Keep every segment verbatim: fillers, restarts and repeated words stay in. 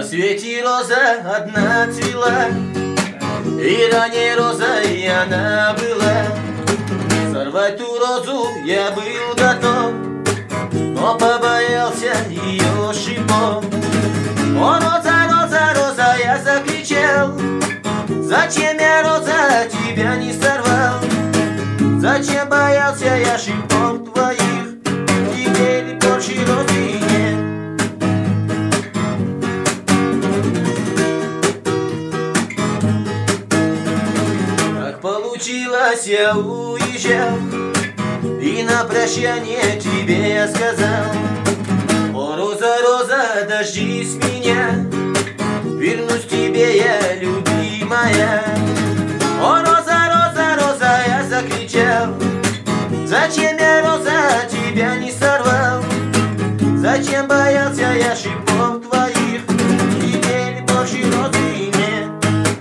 свете роза одна цвела, и ранее розой она была. Сорвать ту розу я был готов, но побоялся ее шипов. О, роза, роза, роза, я закричал, зачем я, роза, тебя не сорвал? Зачем боялся я шипов твоих? Теперь больше розы нет. Как получилось, я уезжал, и на прощание тебе я сказал: о, роза, роза, дождись меня, вернусь к тебе я, любимая. О, роза, роза, роза, я закричал, зачем я, роза, тебя не сорвал? Зачем боялся я шипов твоих? Теперь больше розы нет.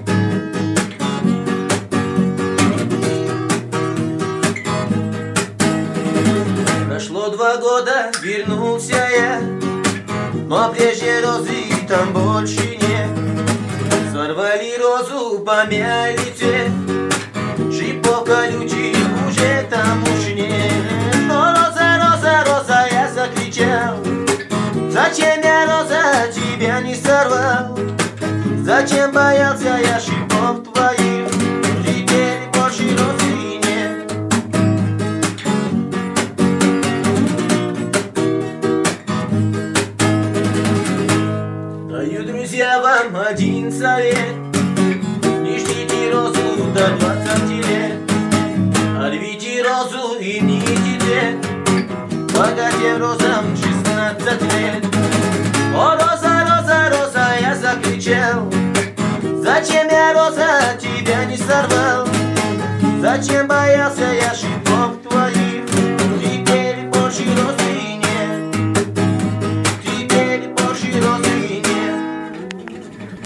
Прошло два года, вернулся я, но прежней розы там больше нет. Сорвали розу, помяли цвет, шипов колючих уже там уж нет. Но роза, роза, роза, я закричал, зачем я, роза, тебя не сорвал? Зачем боялся я шипов твоих? Теперь больше розы нет. Даю, друзья, вам один совет: не ждите розу до двадцати лет, а рвите розу и мните цвет, богатым розам шестнадцать лет. О, роза, роза, роза, я закричал, зачем я, роза, тебя не сорвал? Зачем боялся я шипов